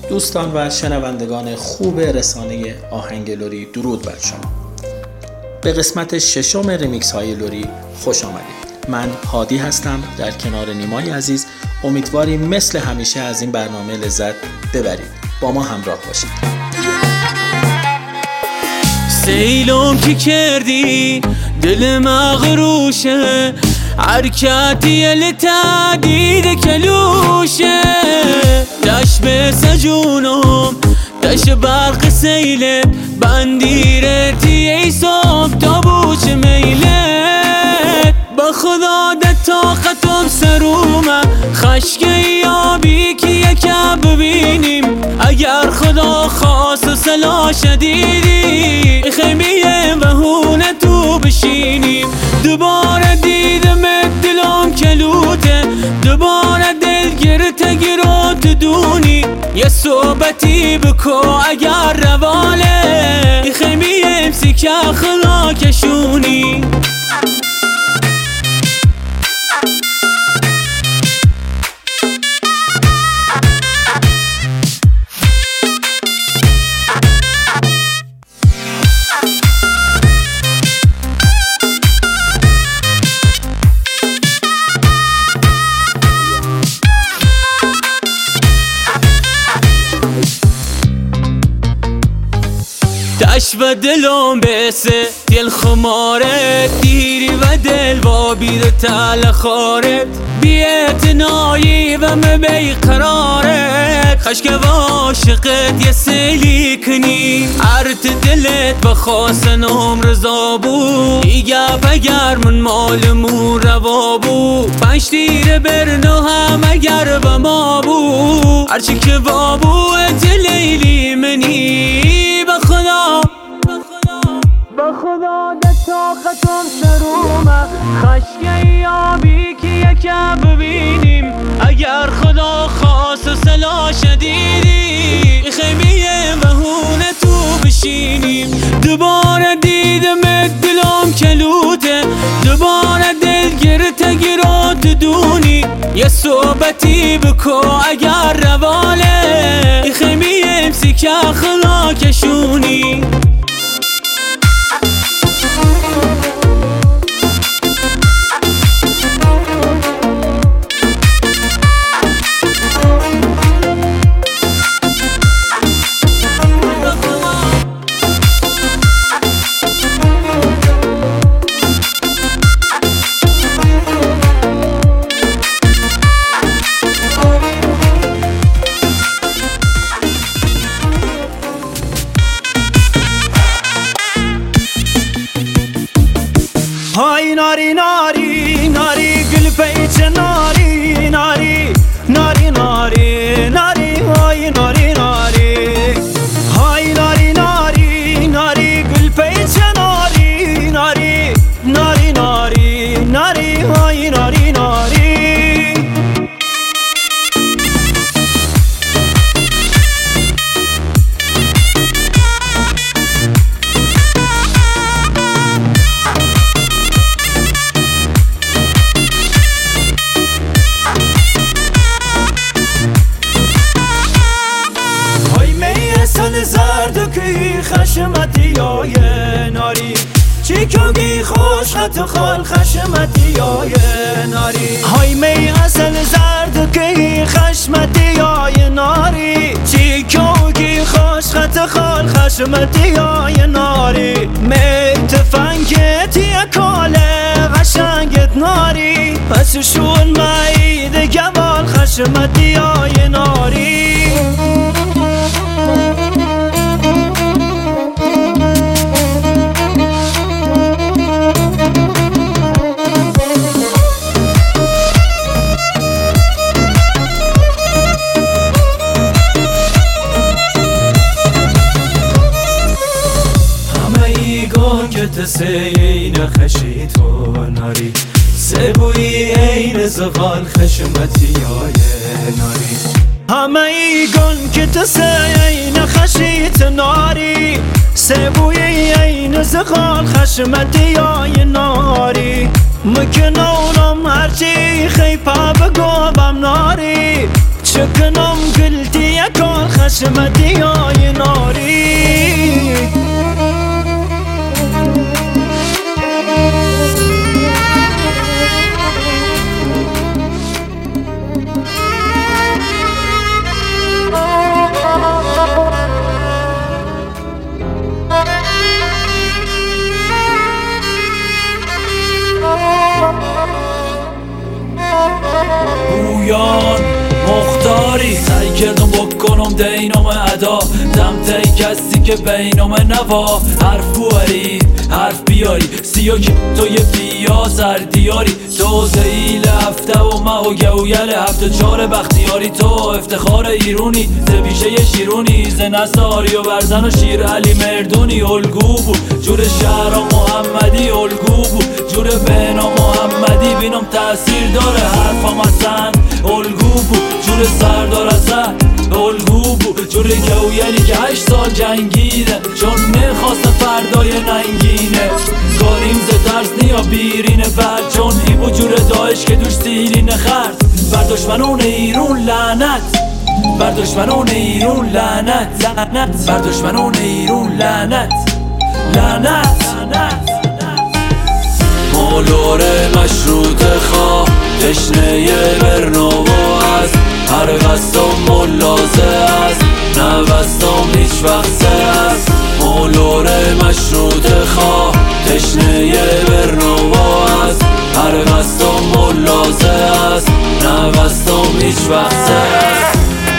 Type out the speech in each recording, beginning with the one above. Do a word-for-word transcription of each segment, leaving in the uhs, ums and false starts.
دوستان و شنوندگان خوب رسانه آهنگ لری، درود بر شما. به قسمت ششم ریمیکس های لری خوش آمدید. من هادی هستم، در کنار نیمای عزیز. امیدواریم مثل همیشه از این برنامه لذت ببرید. با ما همراه باشید. سیلم که کردی دل مغروشه، حرکتی لتعدید کلوشه، دش به سجونم دش برق سیله، بندیرتی ای صبح تا بوش میله. با خدا ده طاقتم سرومه، خشک یابی که یکم ببینیم، اگر خدا خواست و صلاح شدیدی خیمیه بهونه تو بشینیم. دوباره دیدم دلم کلوته، دوباره دلگیر تگیرو تو دونی، یه صحبتی بکو اگر رواله خیمیه امسی که خدا کشونی. دش و دلم بسه دل خمارت، دیری و دل و بیر تل خارت، بیت نایی و مبی قرارت، خشک و عاشقت یه سیلی کنی، عرت دلت و خواستنم رضا بود، ایگه اگر من مال مو روا بود، پنج تیر برنو هم اگر به ما بود، هرچی که بابوت لیلی منی. به خدا به خدا ده طاقتم سرومه، خشک یابی که یکم ببینیم، اگر خدا خواست و صلاح شدیدی خیمیه بهونه تو بشینیم. دوباره دیدم دلم کلوته، دوباره دلگیر تگیرو تو دونی، یه صحبتی بکو اگر رواله خیمیه امسی که خدا کشونی. های ناری ناری ناری گل پیچ ناری ناری ناری ناری ناری های ناری ناری های ناری ناری ناری گل پیچ ناری ناری ناری ناری ناری های ناری ناری. زردکی خشمتی های ناری، چی کگی خوش خط خال خشمتی های ناری، های می اصل زردکی خشمتی های ناری، چی کگی خوش خط خال خشمتی های ناری، می تفنگتی کاله قشنگت ناری، پس شون مید گوال خشمتی های ناری. سه این خشی تو ناری، سه بوی این زغال خشمتی های ناری، همه ای گن که تو سه این خشی تو ناری، سه بوی این زغال خشمتی های ناری، مکنونم هرچی خیپا بگوبم ناری، چکنم گلتی یکان خشمتی شمدی های ناری بویان مختاری سعی کردم بکنم دینام ادا دمته کسی که بینام نوا حرف بواری حرف بیاری سیاکی توی بیا سردیاری تو زیل هفته و ما و گویل هفته چار بختیاری تو افتخار ایرونی زبیشه شیرونی زنساری و برزن و شیر علی مردونی الگو بود جور شهرام محمدی الگو بود جور بنا محمدی بینم تأثیر داره حرفم اصلا الگو بود جور سردار اصلا الگو بود جور گویلی که هشت سال جنگیده چون نخواست فردای ننگینه کاریم ز ترس نیا بیرینه بعد چون ای بود جور داعش که دوش سیلینه خرد بر دشمنون ایرون لعنت بر دشمنون ایرون لعنت لعنت بر دشمنون ایرون لعنت لعنت مولور مشروط خواه تشنه برنامه است هر قصدم ملازه است نوستم هیچ وقت است مولور مشروط خواه تشنه برنامه است هر قصدم ملازه است نوستم هیچ وقت است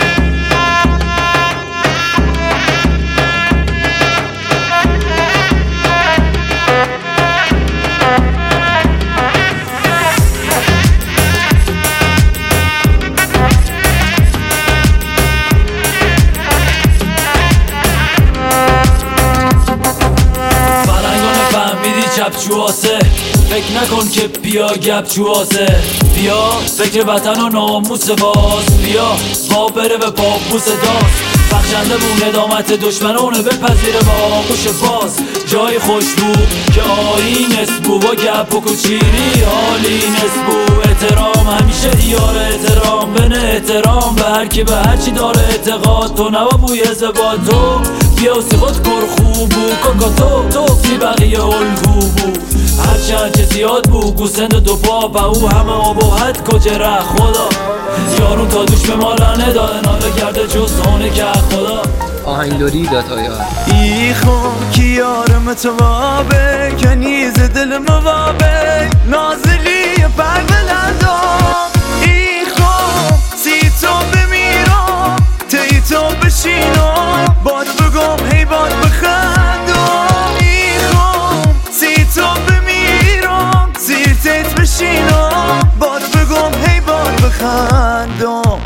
چواسه فکر نکن که بیا گپ چواسه بیا فکر وطن و ناموس باز بیا با بره به پاپوس داست بخشنده بود ندامت دشمنونه بپذیره با آغوش باز جای خوش بود که آیین اسبو با گپ و کچیری حالی نسبو احترام همیشه دیار احترام بنه احترام به هر کی به هرچی داره اعتقاد تو نوا بوی زباد تو بیا سی خود کر خوب بو کاکا تو تو سی بقیه الگو بو هرچند که زیاد بو گوسند دو پا و او همه آبوحت کجره خدا یارون تا دوش به ما رنه داده ناله کرده جز هونه که خدا آهنگلوری دات آی آر ای خون کی یارم تو وابه کنیز دل موابه نازلی پر بلندم ای خون سی تو بمیرم تی تو بشینم باد بگم هی باد بخندم ای خون سی تو بمیرم زیر تیت بشینم باد بگم هی باد بخندم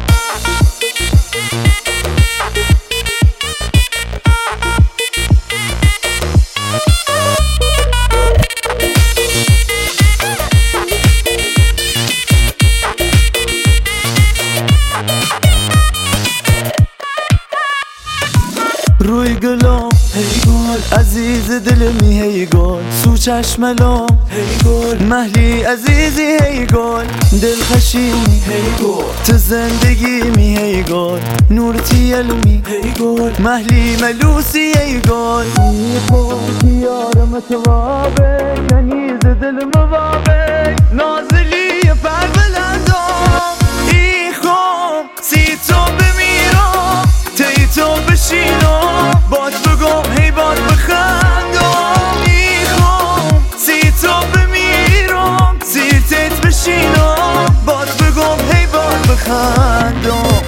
روی گلام هی گل عزیز دلمی هی گل سو چشملام هی گل محلی عزیزی هی گل دل خشیمی هی گل تو زندگی می هی گل نور تیلمی هی گل محلی ملوسی هی گل ای خود یارم توابه کنیز دل موابه نازلی پر بلندم ای خود سی تو بمیرم تی تو بشینم باد بگم هی باد بخندم ای خون سی تو بمیرم زیر تیت بشینم باد بگم هی باد بخندم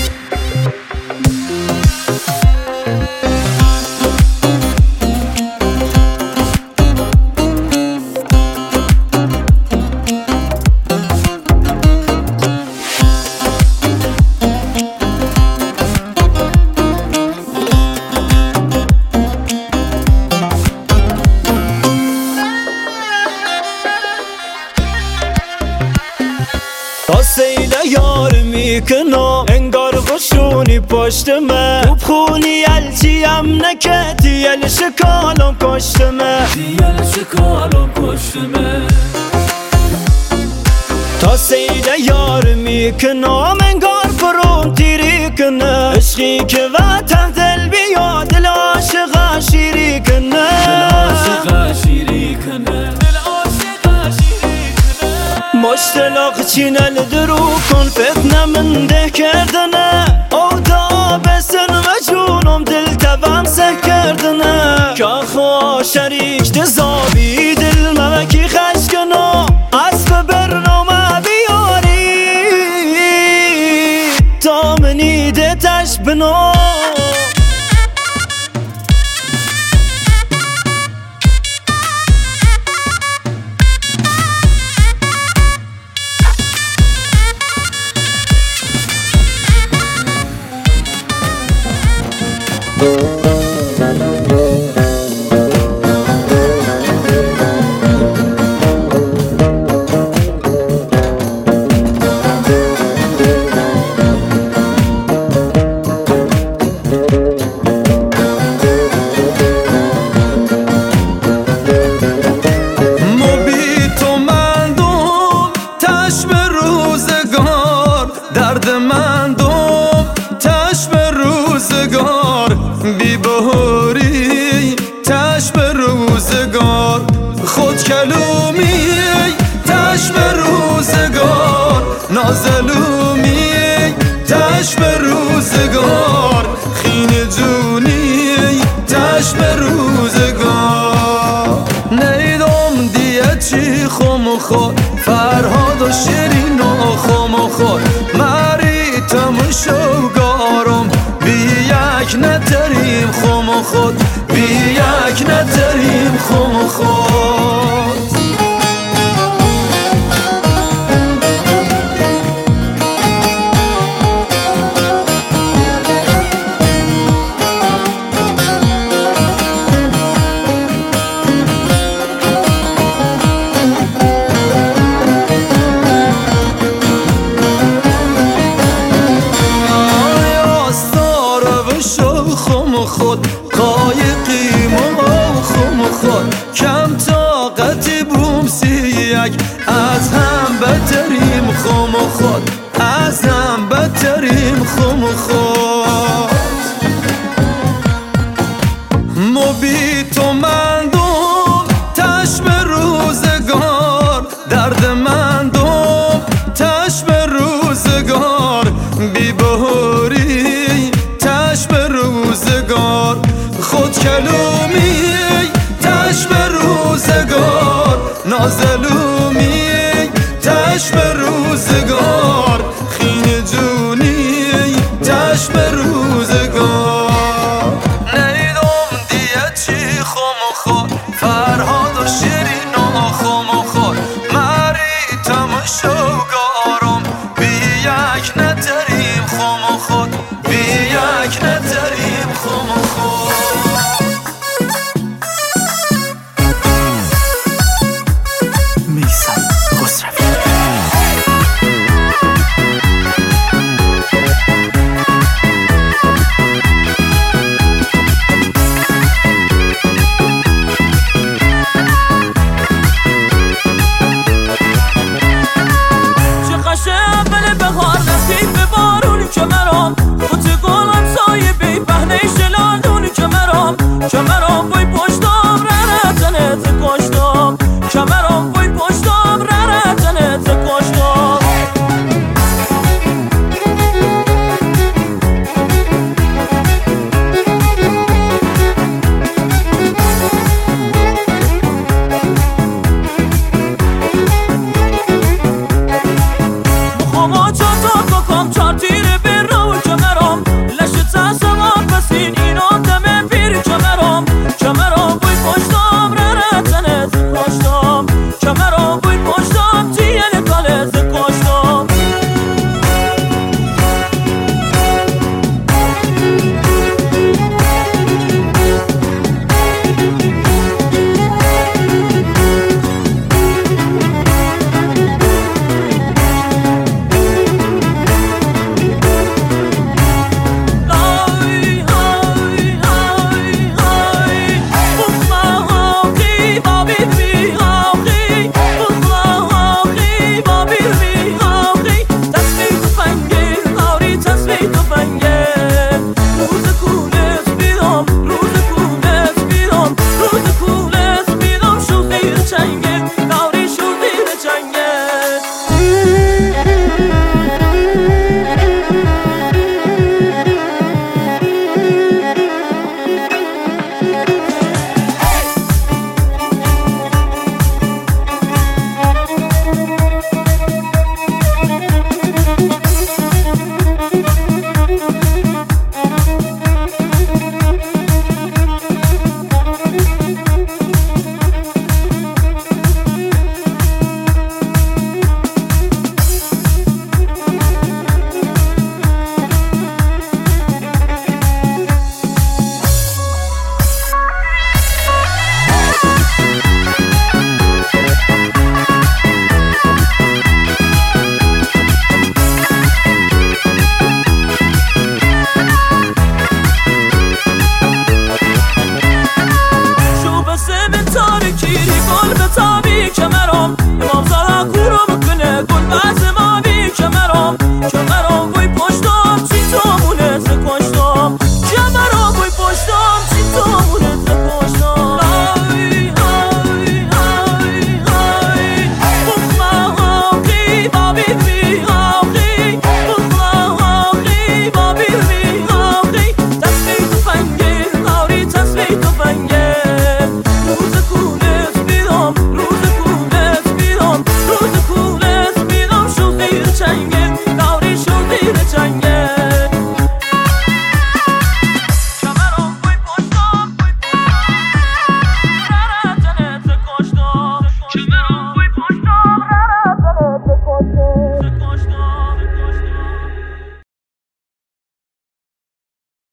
تا سیل یار میکنم انگار قشونی پشت من تو خونی الچی هم نکتی ال شکالم کشت من دیل شکالم کشت من تا سیل یار میکنم انگار فرون تیری کنه عشقی که وطن دل بیا دل عاشق شیری کنه دل عاشق شیری کنه دل عاشق شیری کنه مشتلاق چینل درو کن فتنه من ده کردنه او دا بسن و جونم دل تبم سه کردنه که خوا شریک دزابی دل ممکی خشکنو اسب برنامه بیاری تا منی ده تش بنو درد من دوم تش به روزگار بی بهاری تش به روزگار خود کلومی تش به روزگار نازلومی تش به روزگار خین جونی تش به روزگار نیدم دیه چی خم خود فرهاد و شیرین و خم خود مری تمشوگارم بی یک نتریم خم خود بی یک نتریم خم خود خود قایقیم و خم خود کم طاقتی بوم سیک از هم بتریم خم خود از هم بتریم خم خود مبی تو من دوم تش به روزگار درد من دوم تش به روزگار بی بهاری تش به روزگار خود کلومی تش به روزگار نازلومی تش به روزگار خین جونی تش به روزگار نیدم دیه چی خم خود فرهاد و شیرین و خم خود مری تمشوگارم بی یک نتریم خم خود بی یک نتریم